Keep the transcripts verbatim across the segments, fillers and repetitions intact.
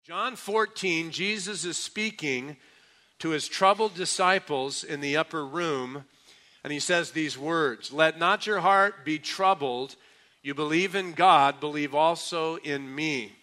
John fourteen, Jesus is speaking to his troubled disciples in the upper room, and he says these words, "Let not your heart be troubled. You believe in God, believe also in me.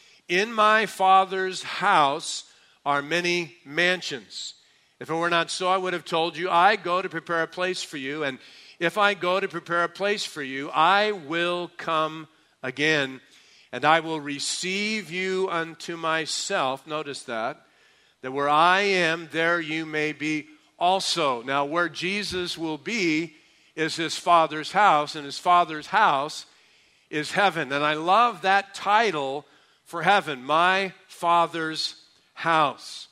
In my Father's house are many mansions. If it were not so, I would have told you, I go to prepare a place for you, and if I go to prepare a place for you, I will come again, and I will receive you unto myself." Notice that. That where I am, there you may be also. Now, where Jesus will be is his Father's house, and his Father's house is heaven. And I love that title for heaven, my Father's house.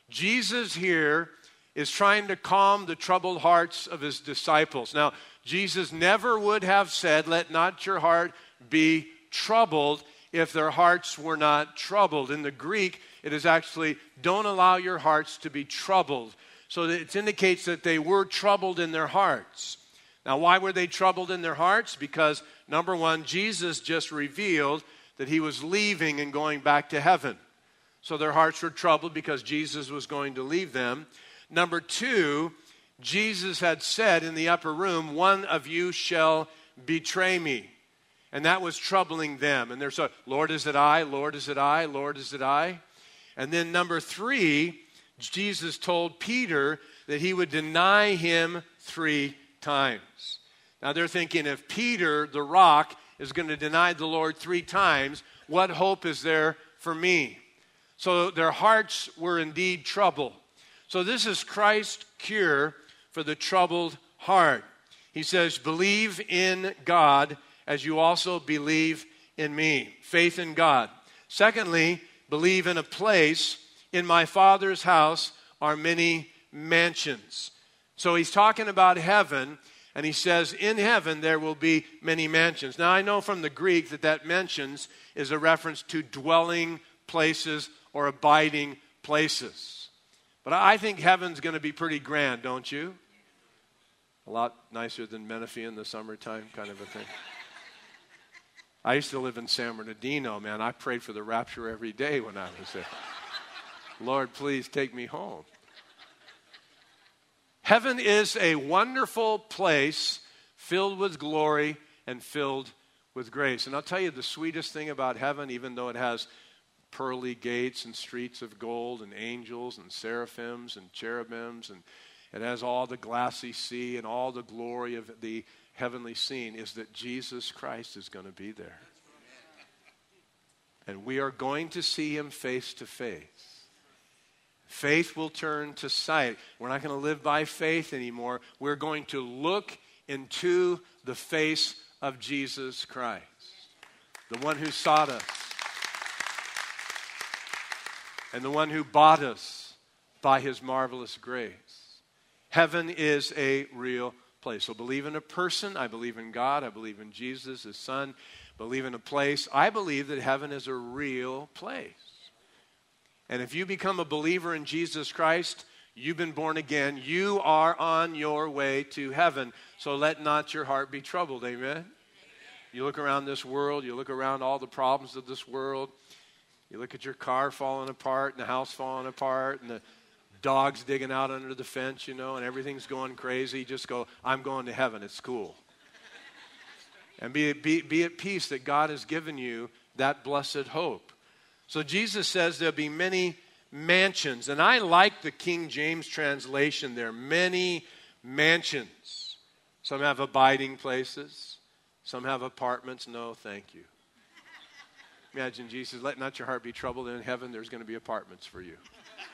Jesus here is trying to calm the troubled hearts of his disciples. Now, Jesus never would have said, "Let not your heart be troubled," if their hearts were not troubled. In the Greek, it is actually, "Don't allow your hearts to be troubled." So it indicates that they were troubled in their hearts. Now, why were they troubled in their hearts? Because, number one, Jesus just revealed that he was leaving and going back to heaven. So their hearts were troubled because Jesus was going to leave them. Number two, Jesus had said in the upper room, "One of you shall betray me." And that was troubling them. And they're so, "Lord, is it I? Lord, is it I? Lord, is it I?" And then number three, Jesus told Peter that he would deny him three times. Now they're thinking, if Peter, the rock, is going to deny the Lord three times, what hope is there for me? So their hearts were indeed troubled. So this is Christ's cure for the troubled heart. He says, "Believe in God as you also believe in me." Faith in God. Secondly, believe in a place. In my Father's house are many mansions. So he's talking about heaven, and he says, in heaven there will be many mansions. Now I know from the Greek that that mansions is a reference to dwelling places or abiding places. But I think heaven's going to be pretty grand, don't you? A lot nicer than Menifee in the summertime, kind of a thing. I used to live in San Bernardino, man. I prayed for the rapture every day when I was there. Lord, please take me home. Heaven is a wonderful place filled with glory and filled with grace. And I'll tell you the sweetest thing about heaven, even though it has pearly gates and streets of gold and angels and seraphims and cherubims, and it has all the glassy sea and all the glory of the heavenly scene, is that Jesus Christ is going to be there. And we are going to see him face to face. Faith will turn to sight. We're not going to live by faith anymore. We're going to look into the face of Jesus Christ, the one who sought us and the one who bought us by his marvelous grace. Heaven is a real place. So believe in a person. I believe in God. I believe in Jesus, his son. Believe in a place. I believe that heaven is a real place. And if you become a believer in Jesus Christ, you've been born again. You are on your way to heaven. So let not your heart be troubled. Amen? Amen. You look around this world. You look around all the problems of this world. You look at your car falling apart and the house falling apart and the dogs digging out under the fence, you know, and everything's going crazy. Just go, "I'm going to heaven. It's cool." And be, be, be at peace that God has given you that blessed hope. So Jesus says there'll be many mansions. And I like the King James translation there. Many mansions. Some have abiding places. Some have apartments. No, thank you. Imagine Jesus, "Let not your heart be troubled." In heaven, there's going to be apartments for you.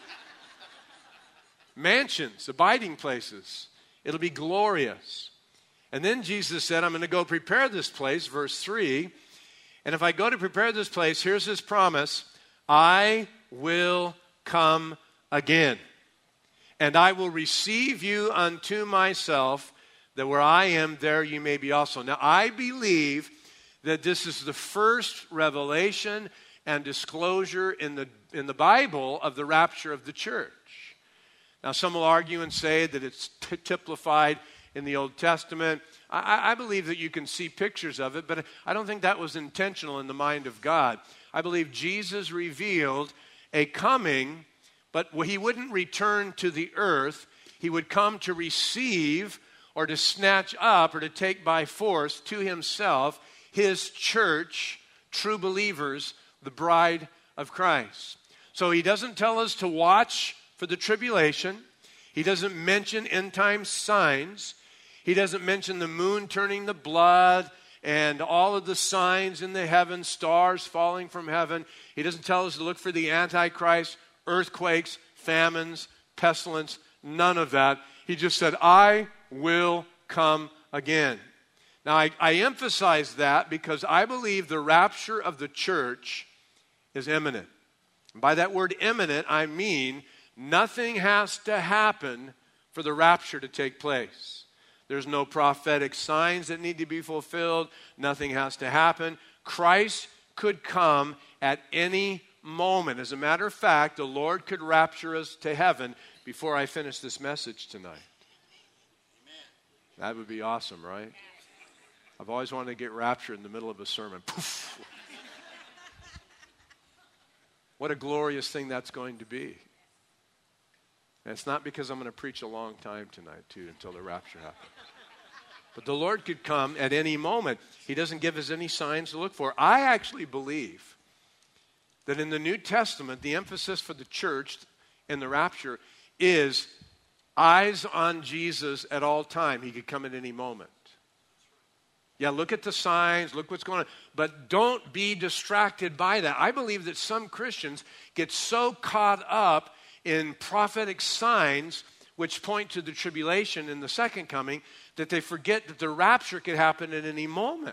Mansions, abiding places. It'll be glorious. And then Jesus said, "I'm going to go prepare this place," verse three. "And if I go to prepare this place," here's his promise, "I will come again. And I will receive you unto myself, that where I am, there you may be also." Now, I believe that this is the first revelation and disclosure in the, in the Bible of the rapture of the church. Now, some will argue and say that it's t- typified in the Old Testament. I, I believe that you can see pictures of it, but I don't think that was intentional in the mind of God. I believe Jesus revealed a coming, but he wouldn't return to the earth. He would come to receive or to snatch up or to take by force to himself his church, true believers, the bride of Christ. So he doesn't tell us to watch for the tribulation. He doesn't mention end time signs. He doesn't mention the moon turning to blood and all of the signs in the heavens, stars falling from heaven. He doesn't tell us to look for the Antichrist, earthquakes, famines, pestilence, none of that. He just said, I will come again. Now, I, I emphasize that because I believe the rapture of the church is imminent. And by that word imminent, I mean nothing has to happen for the rapture to take place. There's no prophetic signs that need to be fulfilled. Nothing has to happen. Christ could come at any moment. As a matter of fact, the Lord could rapture us to heaven before I finish this message tonight. Amen. That would be awesome, right? I've always wanted to get raptured in the middle of a sermon. Poof. What a glorious thing that's going to be. And it's not because I'm going to preach a long time tonight, too, until the rapture happens. But the Lord could come at any moment. He doesn't give us any signs to look for. I actually believe that in the New Testament, the emphasis for the church in the rapture is eyes on Jesus at all time. He could come at any moment. Yeah, look at the signs, look what's going on. But don't be distracted by that. I believe that some Christians get so caught up in prophetic signs which point to the tribulation and the second coming that they forget that the rapture could happen at any moment.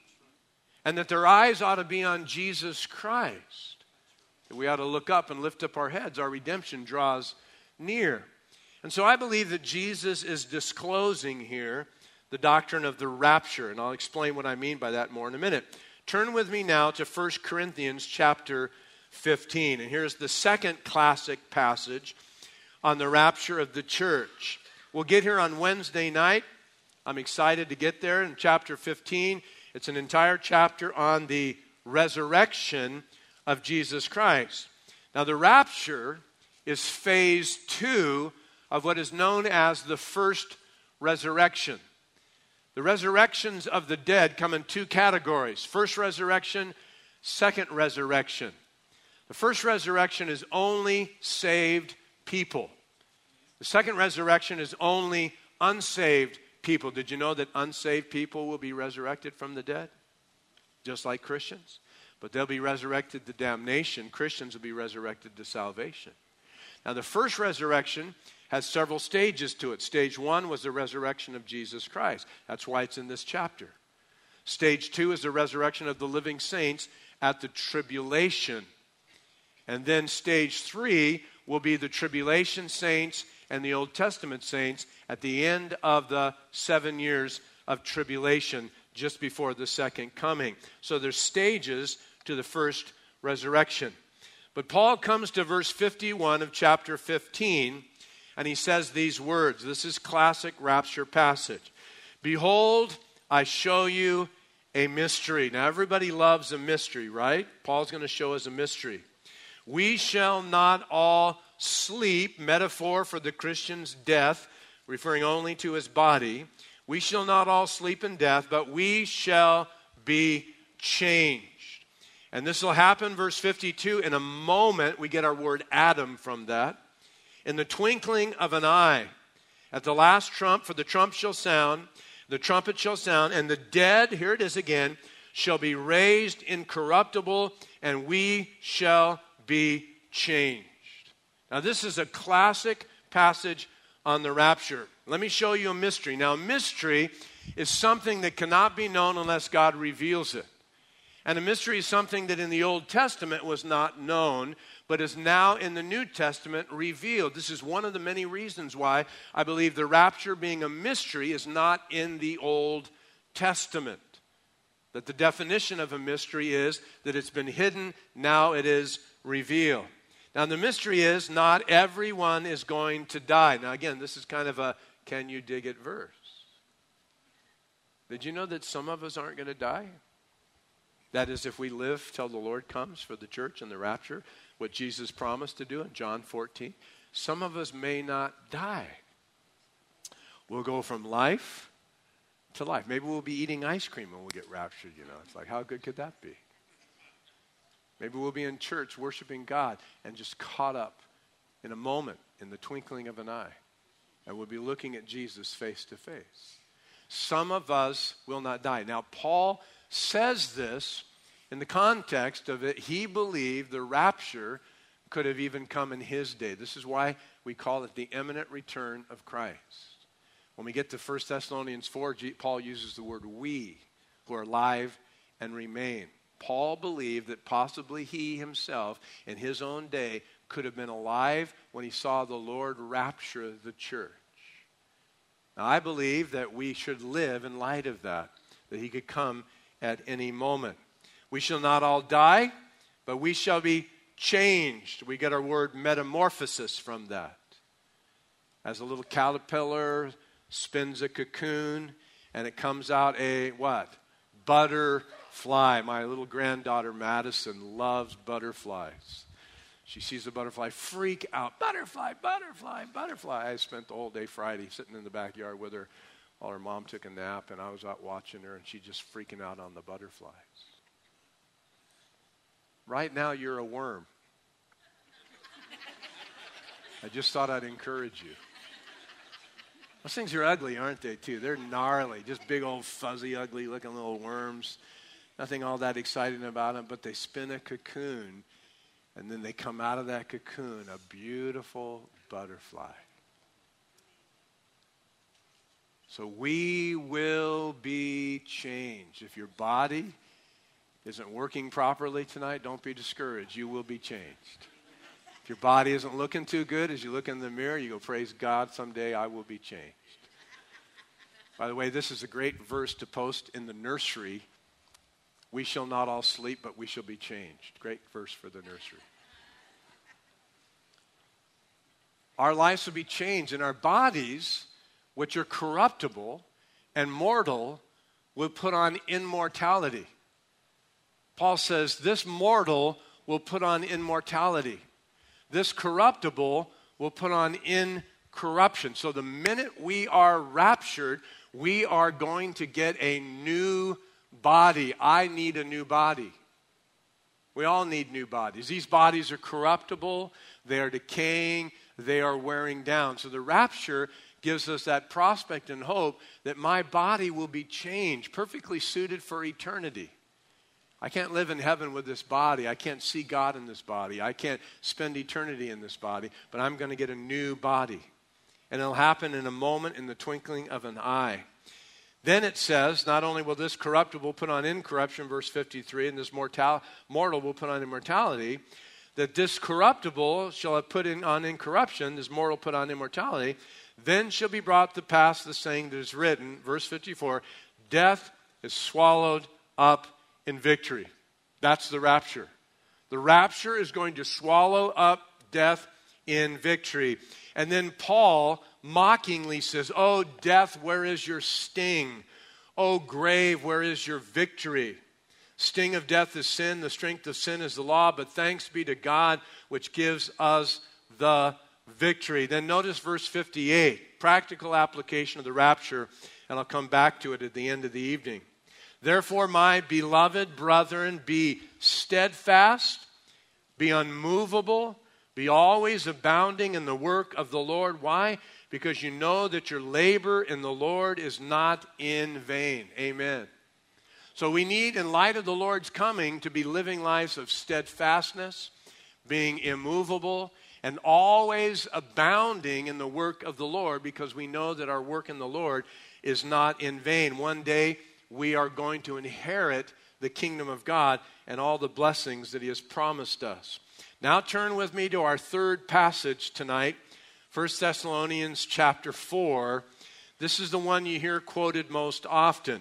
And that their eyes ought to be on Jesus Christ. That we ought to look up and lift up our heads. Our redemption draws near. And so I believe that Jesus is disclosing here the doctrine of the rapture. And I'll explain what I mean by that more in a minute. Turn with me now to First Corinthians chapter fifteen. And here's the second classic passage on the rapture of the church. We'll get here on Wednesday night. I'm excited to get there in chapter fifteen. It's an entire chapter on the resurrection of Jesus Christ. Now, the rapture is phase two of what is known as the first resurrection. The resurrections of the dead come in two categories. First resurrection, second resurrection. The first resurrection is only saved people. The second resurrection is only unsaved people. Did you know that unsaved people will be resurrected from the dead? Just like Christians. But they'll be resurrected to damnation. Christians will be resurrected to salvation. Now, the first resurrection has several stages to it. Stage one was the resurrection of Jesus Christ. That's why it's in this chapter. Stage two is the resurrection of the living saints at the tribulation. And then stage three will be the tribulation saints and the Old Testament saints at the end of the seven years of tribulation just before the second coming. So there's stages to the first resurrection. But Paul comes to verse fifty-one of chapter fifteen, and he says these words. This is classic rapture passage. Behold, I show you a mystery. Now, everybody loves a mystery, right? Paul's going to show us a mystery. We shall not all sleep, metaphor for the Christian's death, referring only to his body. We shall not all sleep in death, but we shall be changed. And this will happen, verse fifty-two, in a moment. We get our word Adam from that. In the twinkling of an eye, at the last trump, for the trump shall sound, the trumpet shall sound, and the dead, here it is again, shall be raised incorruptible, and we shall be changed. Now, this is a classic passage on the rapture. Let me show you a mystery. Now, a mystery is something that cannot be known unless God reveals it. And a mystery is something that in the Old Testament was not known, but is now in the New Testament revealed. This is one of the many reasons why I believe the rapture being a mystery is not in the Old Testament. That the definition of a mystery is that it's been hidden, now it is revealed. Now, the mystery is not everyone is going to die. Now, again, this is kind of a can you dig it verse. Did you know that some of us aren't going to die? That is, if we live till the Lord comes for the church and the rapture. what Jesus promised to do in John fourteen. Some of us may not die. We'll go from life to life. Maybe we'll be eating ice cream when we get raptured, you know. It's like, how good could that be? Maybe we'll be in church worshiping God and just caught up in a moment, in the twinkling of an eye. And we'll be looking at Jesus face to face. Some of us will not die. Now, Paul says this in the context of it. He believed the rapture could have even come in his day. This is why we call it the imminent return of Christ. When we get to First Thessalonians four, Paul uses the word we, who are alive and remain. Paul believed that possibly he himself, in his own day, could have been alive when he saw the Lord rapture the church. Now, I believe that we should live in light of that, that he could come at any moment. We shall not all die, but we shall be changed. We get our word metamorphosis from that. As a little caterpillar spins a cocoon, and it comes out a what? Butterfly. My little granddaughter Madison loves butterflies. She sees a butterfly, freak out. Butterfly, butterfly, butterfly. I spent the whole day Friday sitting in the backyard with her while her mom took a nap, and I was out watching her, and she just freaking out on the butterflies. Right now, you're a worm. I just thought I'd encourage you. Those things are ugly, aren't they, too? They're gnarly, just big old fuzzy, ugly-looking little worms. Nothing all that exciting about them, but they spin a cocoon, and then they come out of that cocoon a beautiful butterfly. So we will be changed. If your body isn't working properly tonight, don't be discouraged. You will be changed. If your body isn't looking too good, as you look in the mirror, you go, praise God, someday I will be changed. By the way, this is a great verse to post in the nursery. We shall not all sleep, but we shall be changed. Great verse for the nursery. Our lives will be changed, and our bodies, which are corruptible and mortal, will put on immortality. Paul says this mortal will put on immortality. This corruptible will put on incorruption. So the minute we are raptured, we are going to get a new body. I need a new body. We all need new bodies. These bodies are corruptible. They are decaying. They are wearing down. So the rapture gives us that prospect and hope that my body will be changed, perfectly suited for eternity. I can't live in heaven with this body. I can't see God in this body. I can't spend eternity in this body, but I'm going to get a new body. And it'll happen in a moment, in the twinkling of an eye. Then it says, not only will this corruptible put on incorruption, verse fifty-three, and this mortal, mortal will put on immortality, that this corruptible shall have put in on incorruption, this mortal put on immortality, then shall be brought to pass the saying that is written, verse fifty-four, death is swallowed up in victory. That's the rapture. The rapture is going to swallow up death in victory. And then Paul mockingly says, oh, death, where is your sting? Oh, grave, where is your victory? Sting of death is sin, the strength of sin is the law, but thanks be to God which gives us the victory. Then notice verse fifty-eight, practical application of the rapture, and I'll come back to it at the end of the evening. Therefore, my beloved brethren, be steadfast, be unmovable, be always abounding in the work of the Lord. Why? Because you know that your labor in the Lord is not in vain. Amen. So we need, in light of the Lord's coming, to be living lives of steadfastness, being immovable, and always abounding in the work of the Lord, because we know that our work in the Lord is not in vain. One day, we are going to inherit the kingdom of God and all the blessings that He has promised us. Now turn with me to our third passage tonight, First Thessalonians chapter four. This is the one you hear quoted most often.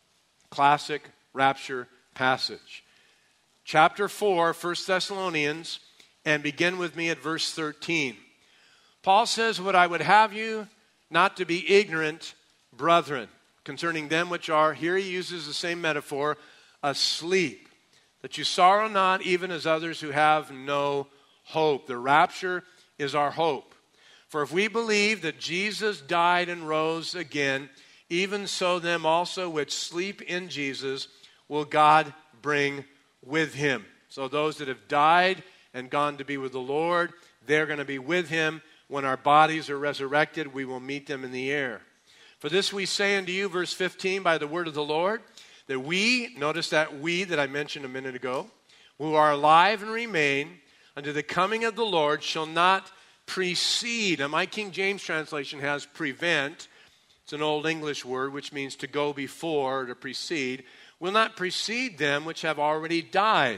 Classic rapture passage. Chapter four, First Thessalonians, and begin with me at verse thirteen. Paul says, what I would have you not to be ignorant, brethren, concerning them which are, here he uses the same metaphor, asleep, that you sorrow not even as others who have no hope. The rapture is our hope. For if we believe that Jesus died and rose again, even so them also which sleep in Jesus will God bring with him. So those that have died and gone to be with the Lord, they're going to be with him. When our bodies are resurrected, we will meet them in the air. For this we say unto you, verse fifteen, by the word of the Lord, that we, notice that we that I mentioned a minute ago, who are alive and remain unto the coming of the Lord shall not precede. Now my King James translation has prevent. It's an old English word which means to go before or to precede. Will not precede them which have already died.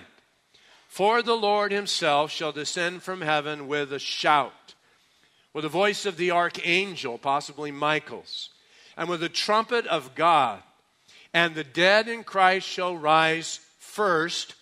For the Lord himself shall descend from heaven with a shout, with the voice of the archangel, possibly Michael's, and with the trumpet of God. And the dead in Christ shall rise first.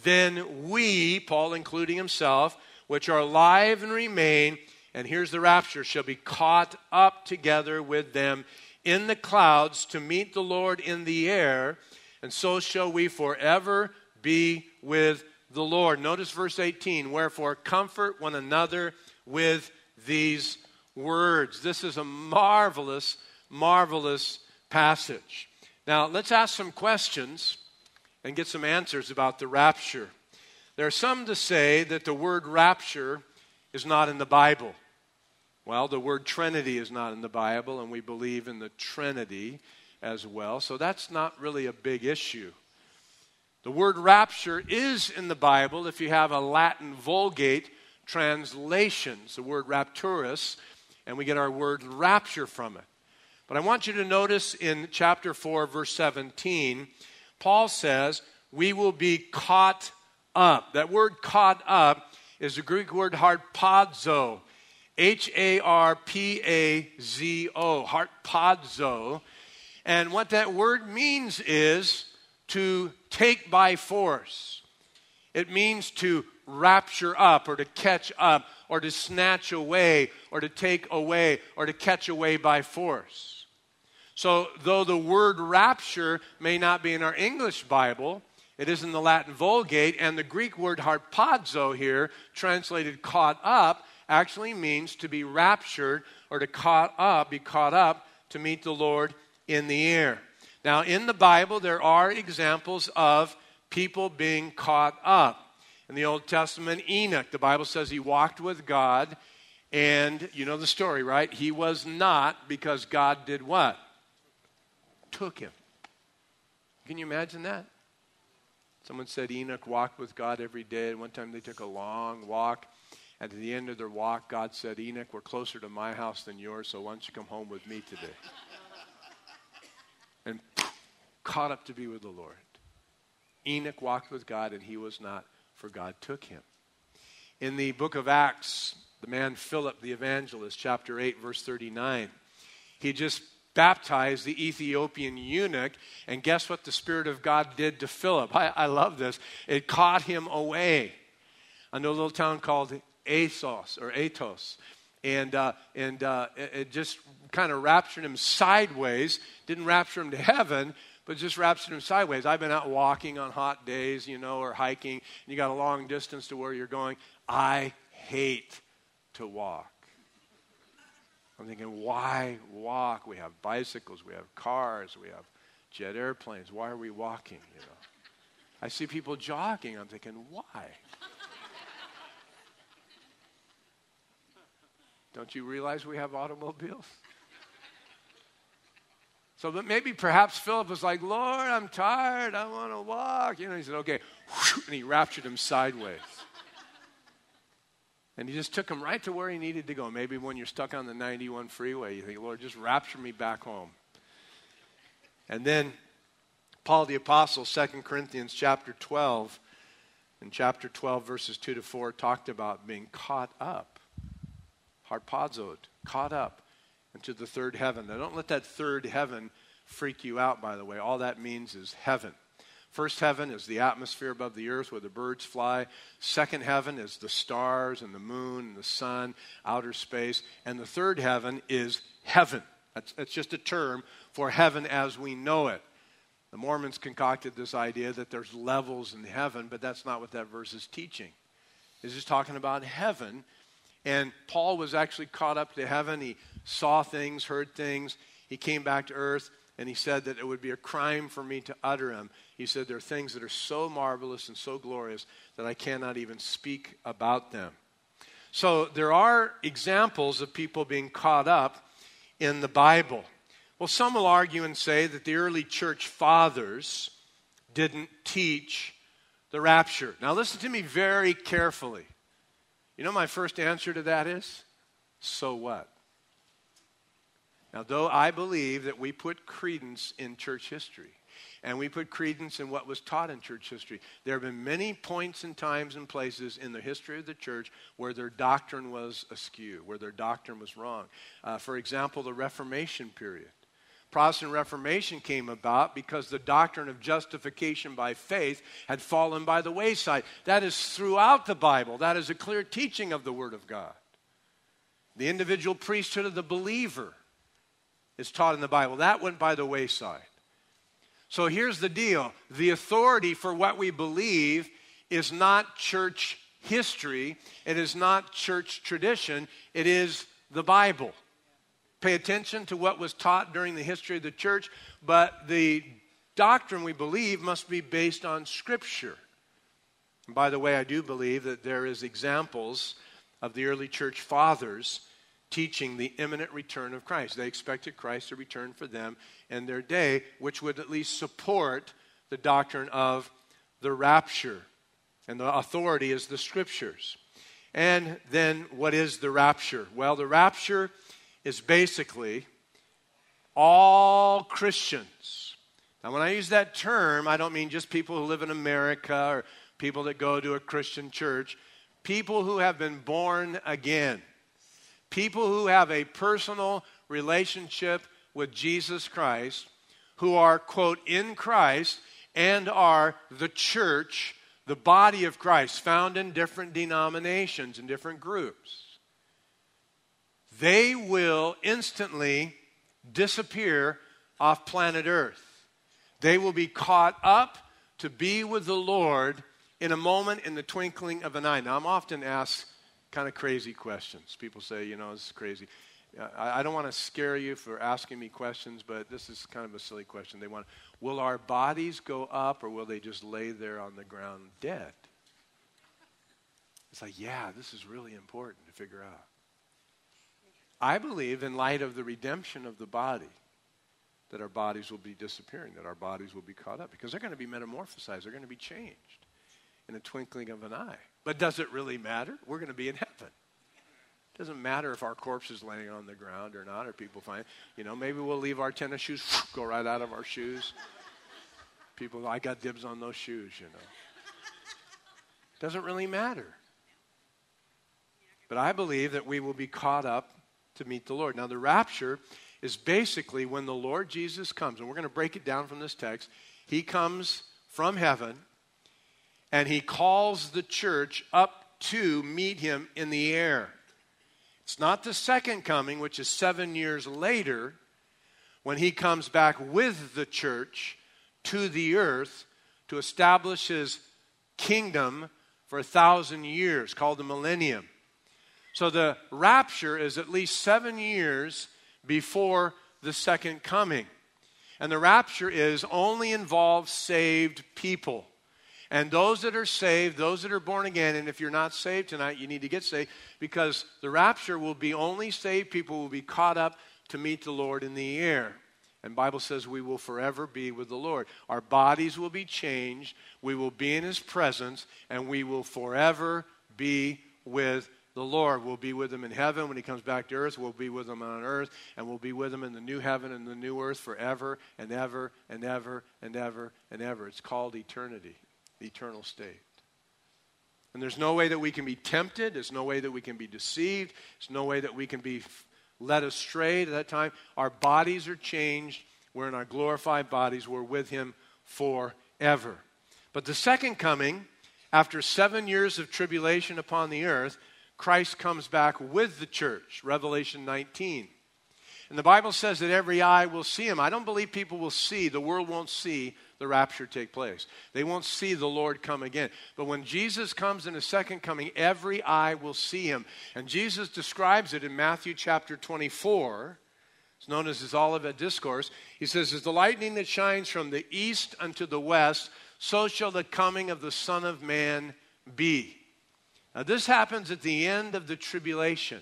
Then we, Paul including himself, which are alive and remain, and here's the rapture, shall be caught up together with them in the clouds to meet the Lord in the air. And so shall we forever be with the Lord. Notice verse eighteen. Wherefore comfort one another with these words. This is a marvelous, marvelous passage. Now, let's ask some questions and get some answers about the rapture. There are some to say that the word rapture is not in the Bible. Well, the word Trinity is not in the Bible, and we believe in the Trinity as well. So that's not really a big issue. The word rapture is in the Bible if you have a Latin Vulgate translation. It's the word rapturus, and we get our word rapture from it. But I want you to notice in chapter four, verse seventeen, Paul says, we will be caught up. That word caught up is the Greek word harpazo, H A R P A Z O, harpazo. And what that word means is to take by force. It means to rapture up or to catch up or to snatch away or to take away or to catch away by force. So though the word rapture may not be in our English Bible, it is in the Latin Vulgate, and the Greek word harpazo here, translated caught up, actually means to be raptured or to caught up, be caught up to meet the Lord in the air. Now, in the Bible, there are examples of people being caught up. In the Old Testament, Enoch, the Bible says he walked with God, and you know the story, right? He was not, because God did what? Took him. Can you imagine that? Someone said Enoch walked with God every day. One time they took a long walk, and at the end of their walk, God said, Enoch, we're closer to my house than yours, so why don't you come home with me today? And caught up to be with the Lord. Enoch walked with God, and he was not, for God took him. In the book of Acts, the man Philip the evangelist, chapter eight, verse thirty-nine, he just baptized the Ethiopian eunuch, and guess what the Spirit of God did to Philip? I, I love this. It caught him away into a little town called Assos or Athos, and uh, and uh, it, it just kind of raptured him sideways. Didn't rapture him to heaven, but just raptured him sideways. I've been out walking on hot days, you know, or hiking, and you got a long distance to where you're going. I hate to walk. I'm thinking, why walk? We have bicycles, we have cars, we have jet airplanes. Why are we walking, you know? I see people jogging. I'm thinking, why? Don't you realize we have automobiles? So but maybe perhaps Philip was like, Lord, I'm tired. I want to walk. You know, he said, okay. And he raptured him sideways. And he just took him right to where he needed to go. Maybe when you're stuck on the ninety-one freeway, you think, Lord, just rapture me back home. And then Paul the Apostle, Second Corinthians chapter twelve, in chapter twelve, verses two to four, talked about being caught up, harpazoed, caught up into the third heaven. Now, don't let that third heaven freak you out, by the way. All that means is heaven. First heaven is the atmosphere above the earth where the birds fly. Second heaven is the stars and the moon and the sun, outer space. And the third heaven is heaven. That's, that's just a term for heaven as we know it. The Mormons concocted this idea that there's levels in heaven, but that's not what that verse is teaching. This is talking about heaven. And Paul was actually caught up to heaven. He saw things, heard things. He came back to earth, and he said that it would be a crime for me to utter them. He said there are things that are so marvelous and so glorious that I cannot even speak about them. So there are examples of people being caught up in the Bible. Well, some will argue and say that the early church fathers didn't teach the rapture. Now listen to me very carefully. You know my first answer to that is, so what? Now, though I believe that we put credence in church history, and we put credence in what was taught in church history, there have been many points and times and places in the history of the church where their doctrine was askew, where their doctrine was wrong. Uh, for example, the Reformation period. Protestant Reformation came about because the doctrine of justification by faith had fallen by the wayside. That is throughout the Bible. That is a clear teaching of the Word of God. The individual priesthood of the believer is taught in the Bible. That went by the wayside. So here's the deal. The authority for what we believe is not church history. It is not church tradition. It is the Bible. Pay attention to what was taught during the history of the church, but the doctrine we believe must be based on Scripture. And by the way, I do believe that there is examples of the early church fathers teaching the imminent return of Christ. They expected Christ to return for them in their day, which would at least support the doctrine of the rapture. And the authority is the Scriptures. And then what is the rapture? Well, the rapture is basically all Christians. Now, when I use that term, I don't mean just people who live in America or people that go to a Christian church. People who have been born again. People who have a personal relationship with Jesus Christ, who are, quote, in Christ and are the church, the body of Christ, found in different denominations and different groups. They will instantly disappear off planet Earth. They will be caught up to be with the Lord in a moment, in the twinkling of an eye. Now, I'm often asked kind of crazy questions. People say, you know, this is crazy. I, I don't want to scare you for asking me questions, but this is kind of a silly question. They want, will our bodies go up or will they just lay there on the ground dead? It's like, yeah, this is really important to figure out. I believe, in light of the redemption of the body, that our bodies will be disappearing, that our bodies will be caught up, because they're going to be metamorphosized, they're going to be changed in a twinkling of an eye. But does it really matter? We're going to be in heaven. It doesn't matter if our corpse is laying on the ground or not, or people find, you know, maybe we'll leave our tennis shoes, go right out of our shoes. People, I got dibs on those shoes, you know. Doesn't really matter. But I believe that we will be caught up to meet the Lord. Now, the rapture is basically when the Lord Jesus comes, and we're going to break it down from this text. He comes from heaven, and he calls the church up to meet him in the air. It's not the second coming, which is seven years later, when he comes back with the church to the earth to establish his kingdom for a thousand years, called the millennium. So the rapture is at least seven years before the second coming. And the rapture is only involves saved people. And those that are saved, those that are born again, and if you're not saved tonight, you need to get saved, because the rapture will be only saved people who will be caught up to meet the Lord in the air. And the Bible says we will forever be with the Lord. Our bodies will be changed, we will be in his presence, and we will forever be with the Lord. We'll be with him in heaven when he comes back to earth. We'll be with him on earth, and we'll be with him in the new heaven and the new earth forever and ever and ever and ever and ever. It's called eternity, the eternal state. And there's no way that we can be tempted. There's no way that we can be deceived. There's no way that we can be led astray at that time. Our bodies are changed. We're in our glorified bodies. We're with him forever. But the second coming, after seven years of tribulation upon the earth, Christ comes back with the church, Revelation nineteen. And the Bible says that every eye will see him. I don't believe people will see, the world won't see the rapture take place. They won't see the Lord come again. But when Jesus comes in his second coming, every eye will see him. And Jesus describes it in Matthew chapter twenty-four. It's known as his Olivet Discourse. He says, as the lightning that shines from the east unto the west, so shall the coming of the Son of Man be. Now this happens at the end of the tribulation.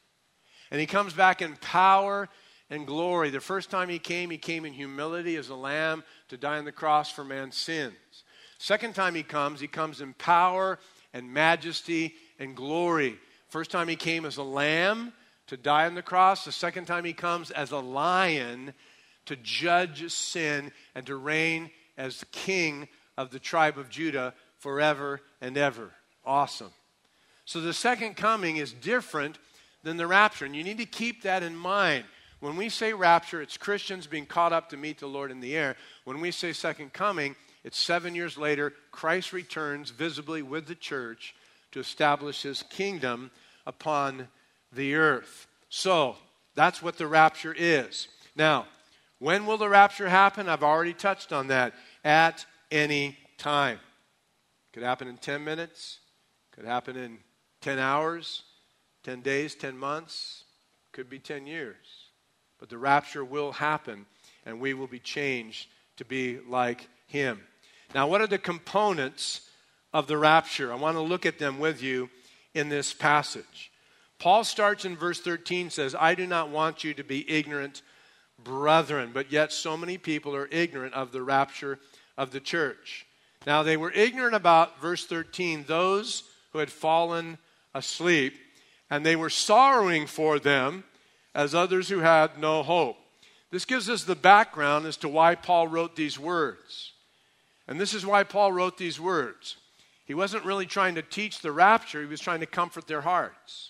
And he comes back in power and glory. The first time he came, he came in humility as a lamb to die on the cross for man's sins. Second time he comes, he comes in power and majesty and glory. First time he came as a lamb to die on the cross. The second time he comes as a lion to judge sin and to reign as the king of the tribe of Judah forever and ever. Awesome. So the second coming is different than the rapture. And you need to keep that in mind. When we say rapture, it's Christians being caught up to meet the Lord in the air. When we say second coming, it's seven years later, Christ returns visibly with the church to establish his kingdom upon the earth. So, that's what the rapture is. Now, when will the rapture happen? I've already touched on that. At any time. Could happen in ten minutes. Could happen in ten hours, ten days, ten months. Could be ten years. But the rapture will happen, and we will be changed to be like him. Now, what are the components of the rapture? I want to look at them with you in this passage. Paul starts in verse thirteen, says, I do not want you to be ignorant, brethren, but yet so many people are ignorant of the rapture of the church. Now, they were ignorant about, verse thirteen, those who had fallen asleep, and they were sorrowing for them as others who had no hope. This gives us the background as to why Paul wrote these words. And this is why Paul wrote these words. He wasn't really trying to teach the rapture, he was trying to comfort their hearts.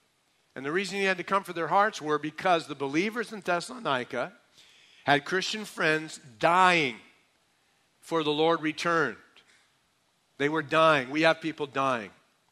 And the reason he had to comfort their hearts were because the believers in Thessalonica had Christian friends dying before the Lord returned. They were dying. We have people dying.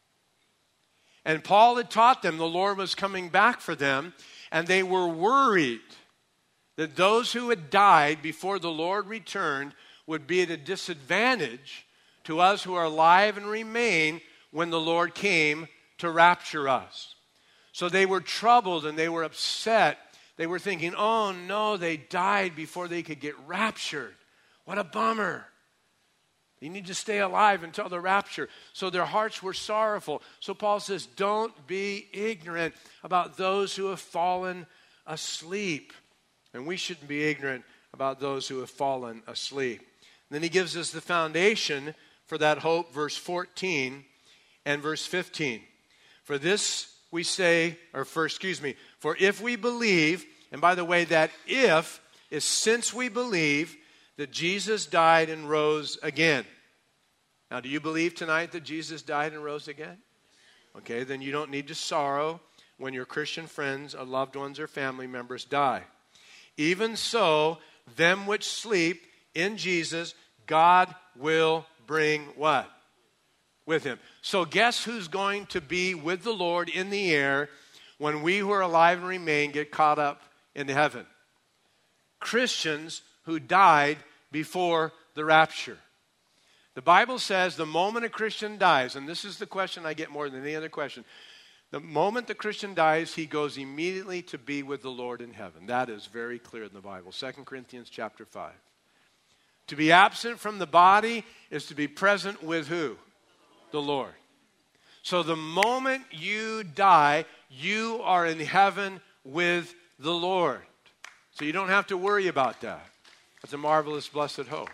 And Paul had taught them the Lord was coming back for them, and they were worried that those who had died before the Lord returned would be at a disadvantage to us who are alive and remain when the Lord came to rapture us. So they were troubled and they were upset. They were thinking, oh no, they died before they could get raptured. What a bummer. You need to stay alive until the rapture. So their hearts were sorrowful. So Paul says, don't be ignorant about those who have fallen asleep. And we shouldn't be ignorant about those who have fallen asleep. And then he gives us the foundation for that hope, verse fourteen and verse fifteen. For this we say, or for, excuse me, for if we believe, and by the way, that if is since we believe that Jesus died and rose again. Now, do you believe tonight that Jesus died and rose again? Okay, then you don't need to sorrow when your Christian friends or loved ones or family members die. Even so, them which sleep in Jesus, God will bring what? With him. So guess who's going to be with the Lord in the air when we who are alive and remain get caught up in heaven? Christians who died before the rapture. The Bible says the moment a Christian dies, and this is the question I get more than any other question, the moment the Christian dies, he goes immediately to be with the Lord in heaven. That is very clear in the Bible. Second Corinthians chapter five. To be absent from the body is to be present with who? The Lord. So the moment you die, you are in heaven with the Lord. So you don't have to worry about that. That's a marvelous, blessed hope.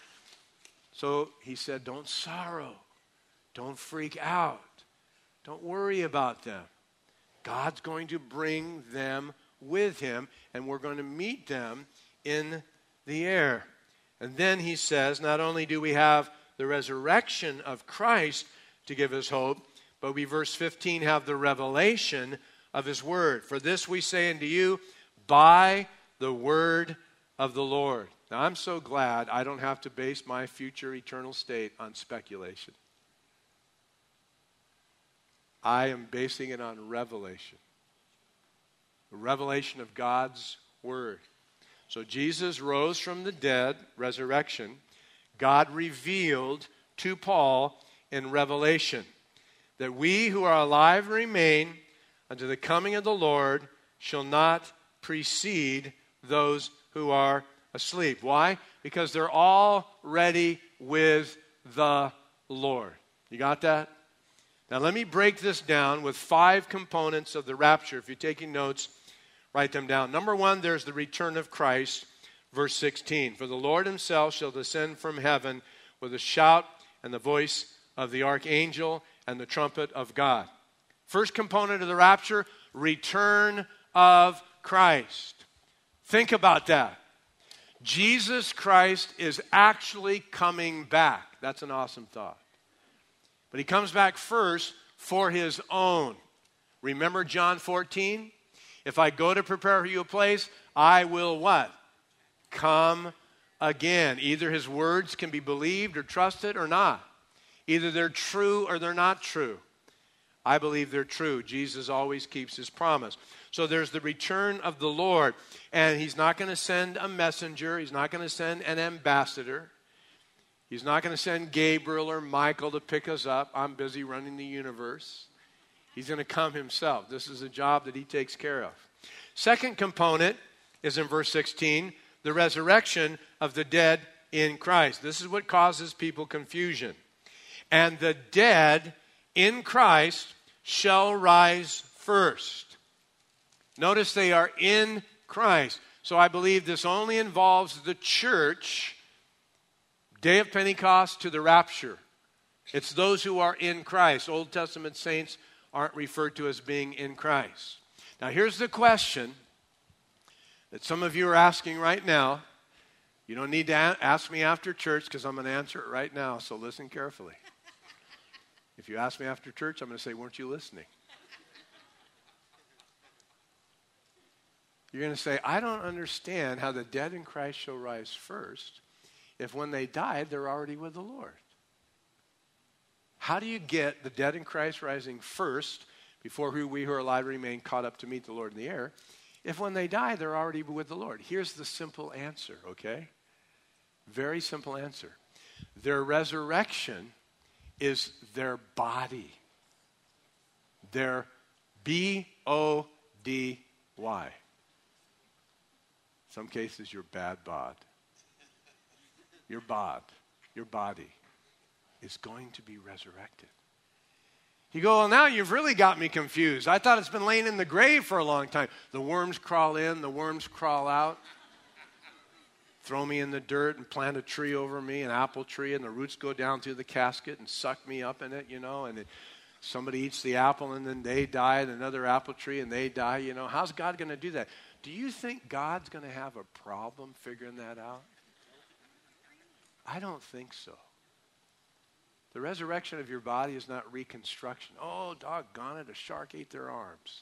So he said, don't sorrow. Don't freak out. Don't worry about them. God's going to bring them with him, and we're going to meet them in the air. And then he says, not only do we have the resurrection of Christ to give us hope, but we, verse fifteen, have the revelation of his word. For this we say unto you, by the word of the Lord. Now, I'm so glad I don't have to base my future eternal state on speculation. I am basing it on revelation. The revelation of God's word. So Jesus rose from the dead, resurrection. God revealed to Paul in Revelation, that we who are alive and remain unto the coming of the Lord shall not precede those who are asleep. Why? Because they're already with the Lord. You got that? Now let me break this down with five components of the rapture. If you're taking notes, write them down. Number one, there's the return of Christ. Verse sixteen, for the Lord himself shall descend from heaven with a shout and the voice of the archangel and the trumpet of God. First component of the rapture, return of Christ. Think about that. Jesus Christ is actually coming back. That's an awesome thought. But he comes back first for his own. Remember John fourteen? If I go to prepare for you a place, I will what? Come again. Either his words can be believed or trusted or not. Either they're true or they're not true. I believe they're true. Jesus always keeps his promise. So there's the return of the Lord. And he's not going to send a messenger. He's not going to send an ambassador. He's not going to send Gabriel or Michael to pick us up. I'm busy running the universe. He's going to come himself. This is a job that he takes care of. Second component is in verse sixteen, the resurrection of the dead in Christ. This is what causes people confusion. And the dead in Christ shall rise first. Notice they are in Christ. So I believe this only involves the church, day of Pentecost to the rapture. It's those who are in Christ. Old Testament saints aren't referred to as being in Christ. Now here's the question that some of you are asking right now. You don't need to a- ask me after church because I'm going to answer it right now, so listen carefully. If you ask me after church, I'm going to say, weren't you listening? You're going to say, I don't understand how the dead in Christ shall rise first if when they died, they're already with the Lord. How do you get the dead in Christ rising first before who we who are alive remain caught up to meet the Lord in the air if when they die, they're already with the Lord? Here's the simple answer, okay? Very simple answer. Their resurrection is their body. Their B O D Y. Some cases, your bad bod. Your bod, your body is going to be resurrected. You go, well, now you've really got me confused. I thought it's been laying in the grave for a long time. The worms crawl in, the worms crawl out. Throw me in the dirt and plant a tree over me, an apple tree, and the roots go down through the casket and suck me up in it, you know, and it, somebody eats the apple and then they die, and another apple tree and they die, you know. How's God going to do that? Do you think God's going to have a problem figuring that out? I don't think so. The resurrection of your body is not reconstruction. Oh, doggone it, a shark ate their arms.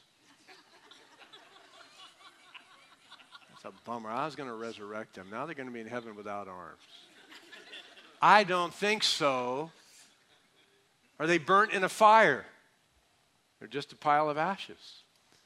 That's a bummer. I was going to resurrect them. Now they're going to be in heaven without arms. I don't think so. Are they burnt in a fire? They're just a pile of ashes.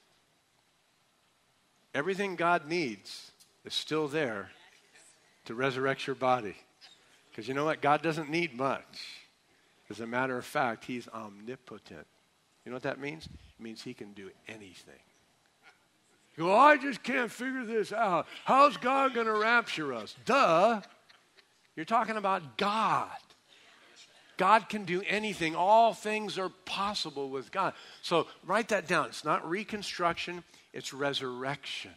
Everything God needs is still there to resurrect your body. Because you know what? God doesn't need much. As a matter of fact, he's omnipotent. You know what that means? It means he can do anything. You go, oh, I just can't figure this out. How's God going to rapture us? Duh. You're talking about God. God can do anything. All things are possible with God. So write that down. It's not reconstruction. It's resurrection.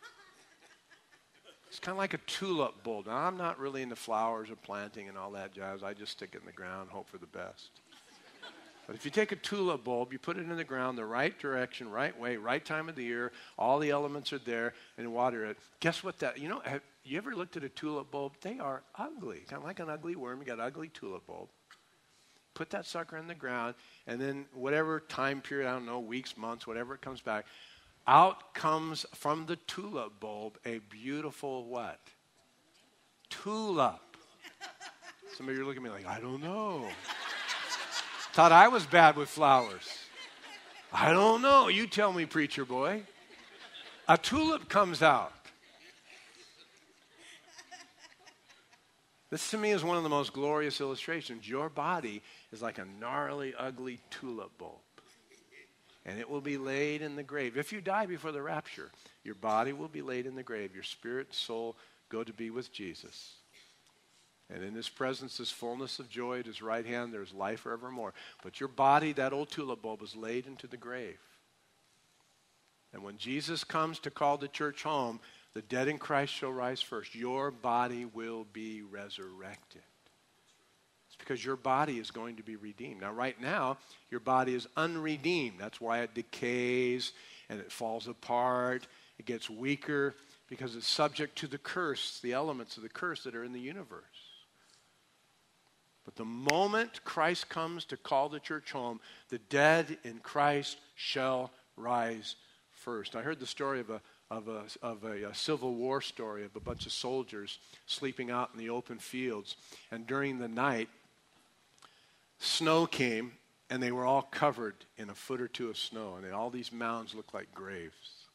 It's kind of like a tulip bulb. Now, I'm not really into flowers or planting and all that jazz. I just stick it in the ground, hope for the best. But if you take a tulip bulb, you put it in the ground the right direction, right way, right time of the year, all the elements are there, and water it. Guess what that, you know, have you ever looked at a tulip bulb? They are ugly. Kind of like an ugly worm. You got an ugly tulip bulb. Put that sucker in the ground, and then whatever time period, I don't know, weeks, months, whatever it comes back, out comes from the tulip bulb a beautiful what? Tulip. Some of you are looking at me like, I don't know. Thought I was bad with flowers. I don't know. You tell me, preacher boy. A tulip comes out. This to me is one of the most glorious illustrations. Your body is like a gnarly, ugly tulip bulb. And it will be laid in the grave. If you die before the rapture, your body will be laid in the grave. Your spirit, soul, go to be with Jesus. And in his presence is fullness of joy. At his right hand there's life forevermore. But your body, that old tulip bulb, is laid into the grave. And when Jesus comes to call the church home, the dead in Christ shall rise first. Your body will be resurrected. It's because your body is going to be redeemed. Now, right now, your body is unredeemed. That's why it decays and it falls apart. It gets weaker because it's subject to the curse, the elements of the curse that are in the universe. But the moment Christ comes to call the church home, the dead in Christ shall rise first. I heard the story of a of a of a, a Civil War story of a bunch of soldiers sleeping out in the open fields, and during the night, snow came, and they were all covered in a foot or two of snow, and all these mounds looked like graves.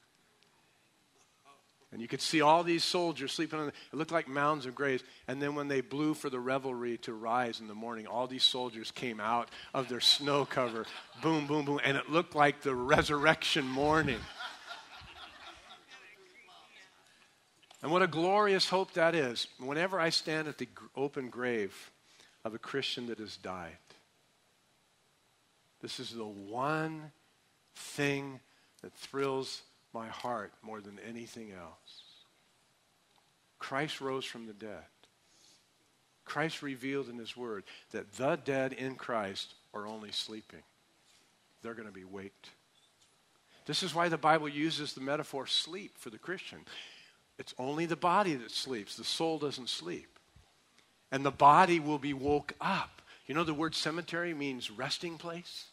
And you could see all these soldiers sleeping on the, it looked like mounds of graves. And then when they blew for the revelry to rise in the morning, all these soldiers came out of their snow cover, boom, boom, boom, and it looked like the resurrection morning. And what a glorious hope that is. Whenever I stand at the open grave of a Christian that has died, this is the one thing that thrills my heart more than anything else. Christ rose from the dead. Christ revealed in his word that the dead in Christ are only sleeping. They're going to be waked. This is why the Bible uses the metaphor sleep for the Christian. It's only the body that sleeps. The soul doesn't sleep. And the body will be woke up. You know the word cemetery means resting place?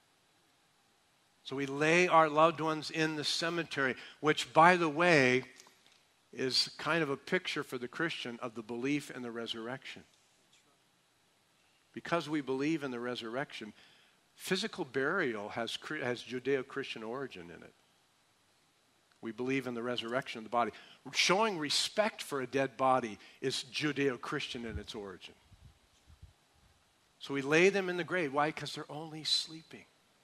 So we lay our loved ones in the cemetery, which, by the way, is kind of a picture for the Christian of the belief in the resurrection. Because we believe in the resurrection, physical burial has, has Judeo-Christian origin in it. We believe in the resurrection of the body. Showing respect for a dead body is Judeo-Christian in its origin. So we lay them in the grave. Why? Because they're only sleeping.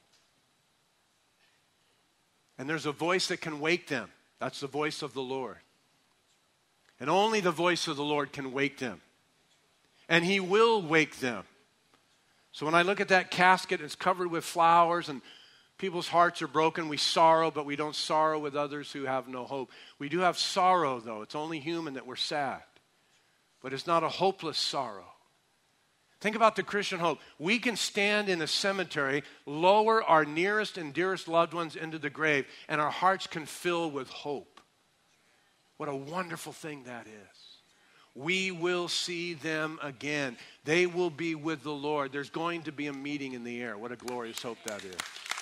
And there's a voice that can wake them. That's the voice of the Lord. And only the voice of the Lord can wake them. And he will wake them. So when I look at that casket, it's covered with flowers and people's hearts are broken. We sorrow, but we don't sorrow with others who have no hope. We do have sorrow, though. It's only human that we're sad. But it's not a hopeless sorrow. Think about the Christian hope. We can stand in a cemetery, lower our nearest and dearest loved ones into the grave, and our hearts can fill with hope. What a wonderful thing that is. We will see them again. They will be with the Lord. There's going to be a meeting in the air. What a glorious hope that is.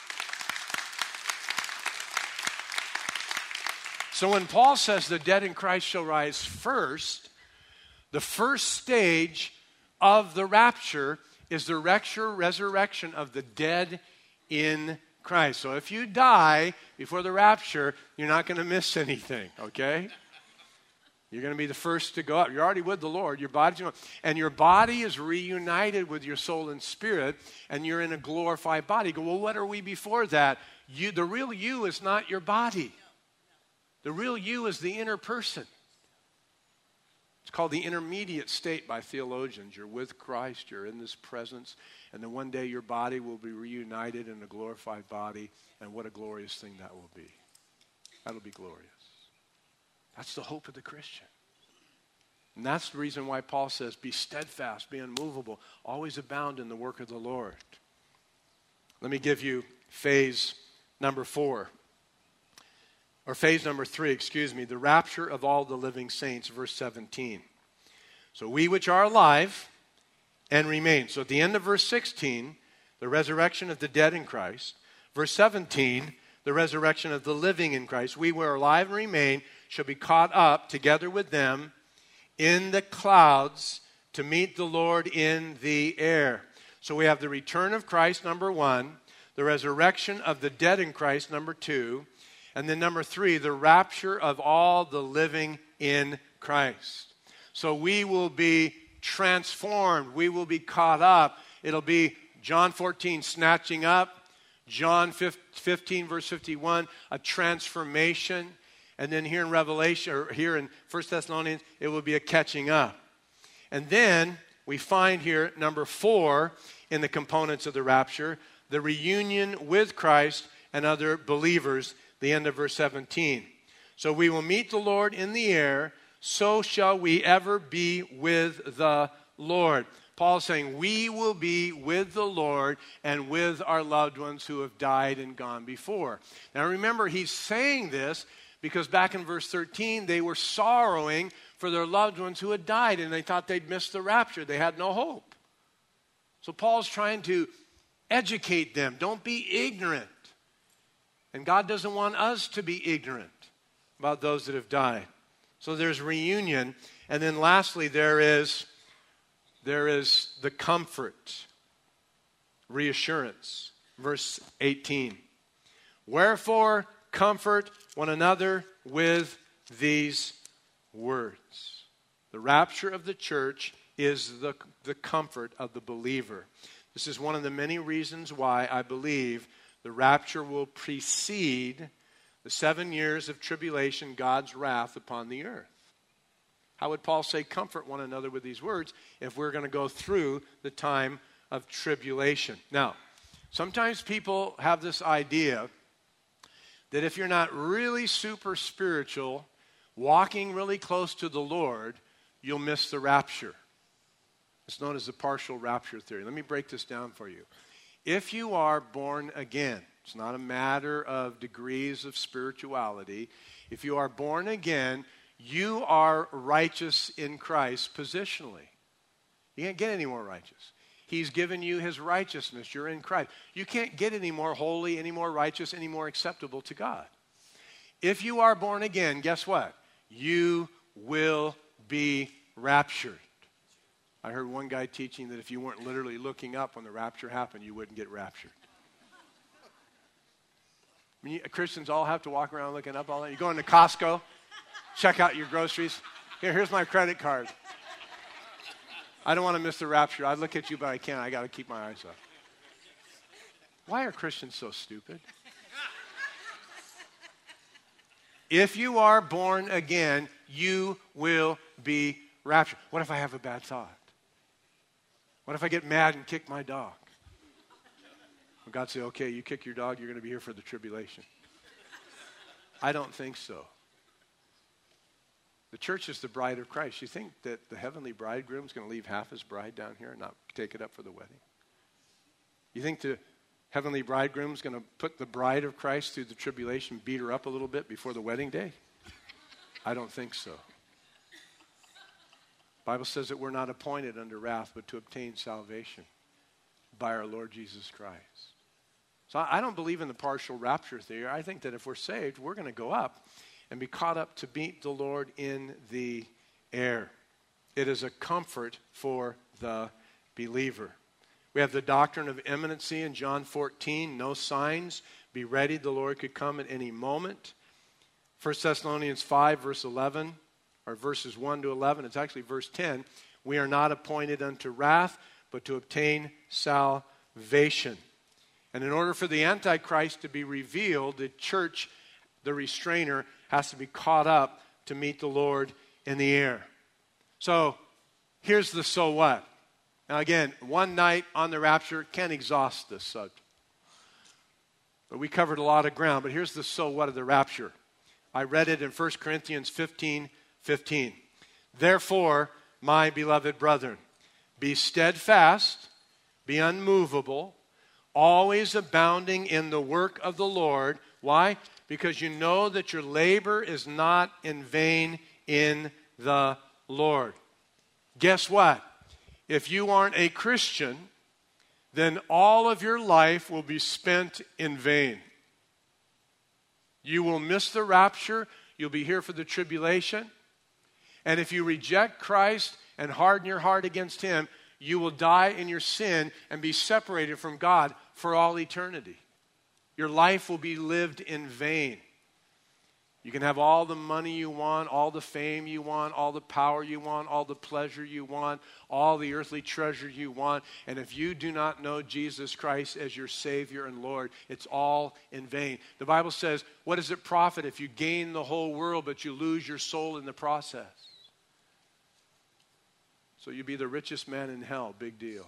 So when Paul says the dead in Christ shall rise first, the first stage of the rapture is the resurrection of the dead in Christ. So if you die before the rapture, you're not going to miss anything, okay? You're going to be the first to go up. You're already with the Lord. Your body's going, and your body is reunited with your soul and spirit, and you're in a glorified body. You go, well, what are we before that? You, the real you is not your body. The real you is the inner person. It's called the intermediate state by theologians. You're with Christ, you're in this presence, and then one day your body will be reunited in a glorified body, and what a glorious thing that will be. That'll be glorious. That's the hope of the Christian. And that's the reason why Paul says, be steadfast, be unmovable, always abound in the work of the Lord. Let me give you phase number four. Or phase number three, excuse me, the rapture of all the living saints, verse seventeen. So we which are alive and remain. So at the end of verse sixteen, the resurrection of the dead in Christ. Verse seventeen, the resurrection of the living in Christ. We who are alive and remain shall be caught up together with them in the clouds to meet the Lord in the air. So we have the return of Christ, number one. The resurrection of the dead in Christ, number two. And then number three, the rapture of all the living in Christ. So we will be transformed. We will be caught up. It'll be John fourteen, snatching up. John fifteen, verse fifty-one, a transformation. And then here in Revelation, or here in First Thessalonians, it will be a catching up. And then we find here, number four, in the components of the rapture, the reunion with Christ and other believers, the end of verse seventeen. So we will meet the Lord in the air, so shall we ever be with the Lord. Paul's saying we will be with the Lord and with our loved ones who have died and gone before. Now remember, he's saying this because back in verse thirteen, they were sorrowing for their loved ones who had died, and they thought they'd missed the rapture. They had no hope. So Paul's trying to educate them. Don't be ignorant. And God doesn't want us to be ignorant about those that have died. So there's reunion. And then lastly, there is, there is the comfort, reassurance. Verse eighteen. Wherefore, comfort one another with these words. The rapture of the church is the, the comfort of the believer. This is one of the many reasons why I believe the rapture will precede the seven years of tribulation, God's wrath upon the earth. How would Paul say comfort one another with these words if we're going to go through the time of tribulation? Now, sometimes people have this idea that if you're not really super spiritual, walking really close to the Lord, you'll miss the rapture. It's known as the partial rapture theory. Let me break this down for you. If you are born again, it's not a matter of degrees of spirituality. If you are born again, you are righteous in Christ positionally. You can't get any more righteous. He's given you his righteousness. You're in Christ. You can't get any more holy, any more righteous, any more acceptable to God. If you are born again, guess what? You will be raptured. I heard one guy teaching that if you weren't literally looking up when the rapture happened, you wouldn't get raptured. I mean, Christians all have to walk around looking up all that. You go into Costco, check out your groceries. Here, here's my credit card. I don't want to miss the rapture. I'd look at you, but I can't. I got to keep my eyes up. Why are Christians so stupid? If you are born again, you will be raptured. What if I have a bad thought? What if I get mad and kick my dog? Well, God say, okay, you kick your dog, you're going to be here for the tribulation. I don't think so. The church is the bride of Christ. You think that the heavenly bridegroom is going to leave half his bride down here and not take it up for the wedding? You think the heavenly bridegroom is going to put the bride of Christ through the tribulation, beat her up a little bit before the wedding day? I don't think so. The Bible says that we're not appointed under wrath, but to obtain salvation by our Lord Jesus Christ. So I don't believe in the partial rapture theory. I think that if we're saved, we're going to go up and be caught up to meet the Lord in the air. It is a comfort for the believer. We have the doctrine of imminency in John fourteen, no signs, be ready, the Lord could come at any moment. First Thessalonians five, verse eleven, or verses one to eleven, it's actually verse ten. We are not appointed unto wrath, but to obtain salvation. And in order for the Antichrist to be revealed, the church, the restrainer, has to be caught up to meet the Lord in the air. So, here's the so what. Now again, one night on the rapture can't exhaust this subject. But we covered a lot of ground. But here's the so what of the rapture. I read it in First Corinthians fifteen fifteen. Therefore, my beloved brethren, be steadfast, be unmovable, always abounding in the work of the Lord. Why? Because you know that your labor is not in vain in the Lord. Guess what? If you aren't a Christian, then all of your life will be spent in vain. You will miss the rapture. You'll be here for the tribulation. And if you reject Christ and harden your heart against him, you will die in your sin and be separated from God for all eternity. Your life will be lived in vain. You can have all the money you want, all the fame you want, all the power you want, all the pleasure you want, all the earthly treasure you want. And if you do not know Jesus Christ as your Savior and Lord, it's all in vain. The Bible says, what does it profit if you gain the whole world but you lose your soul in the process? So you be the richest man in hell, big deal.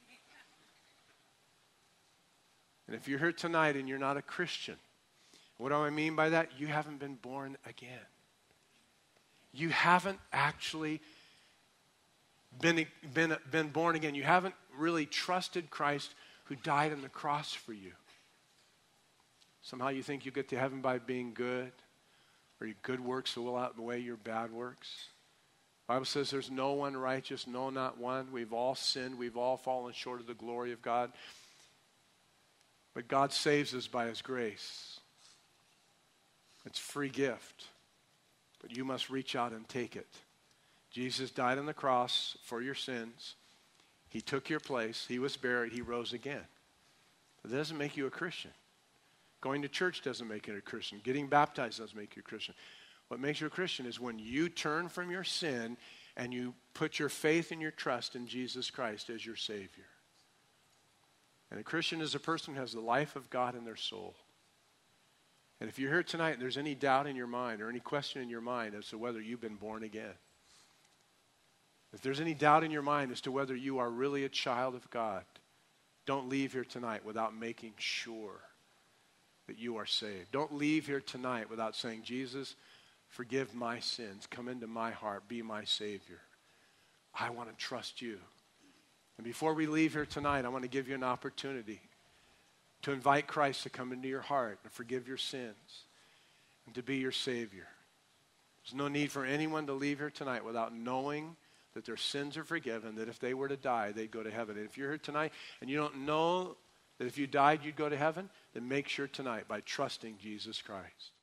And if you're here tonight and you're not a Christian, what do I mean by that? You haven't been born again. You haven't actually been, been, been born again. You haven't really trusted Christ who died on the cross for you. Somehow you think you get to heaven by being good, or your good works will outweigh your bad works. The Bible says there's no one righteous, no, not one. We've all sinned. We've all fallen short of the glory of God. But God saves us by His grace. It's a free gift, but you must reach out and take it. Jesus died on the cross for your sins. He took your place. He was buried. He rose again. But that doesn't make you a Christian. Going to church doesn't make you a Christian. Getting baptized doesn't make you a Christian. What makes you a Christian is when you turn from your sin and you put your faith and your trust in Jesus Christ as your Savior. And a Christian is a person who has the life of God in their soul. And if you're here tonight and there's any doubt in your mind or any question in your mind as to whether you've been born again, if there's any doubt in your mind as to whether you are really a child of God, don't leave here tonight without making sure that you are saved. Don't leave here tonight without saying, Jesus, forgive my sins. Come into my heart. Be my Savior. I want to trust you. And before we leave here tonight, I want to give you an opportunity to invite Christ to come into your heart and forgive your sins and to be your Savior. There's no need for anyone to leave here tonight without knowing that their sins are forgiven, that if they were to die, they'd go to heaven. And if you're here tonight and you don't know that if you died, you'd go to heaven, then make sure tonight by trusting Jesus Christ.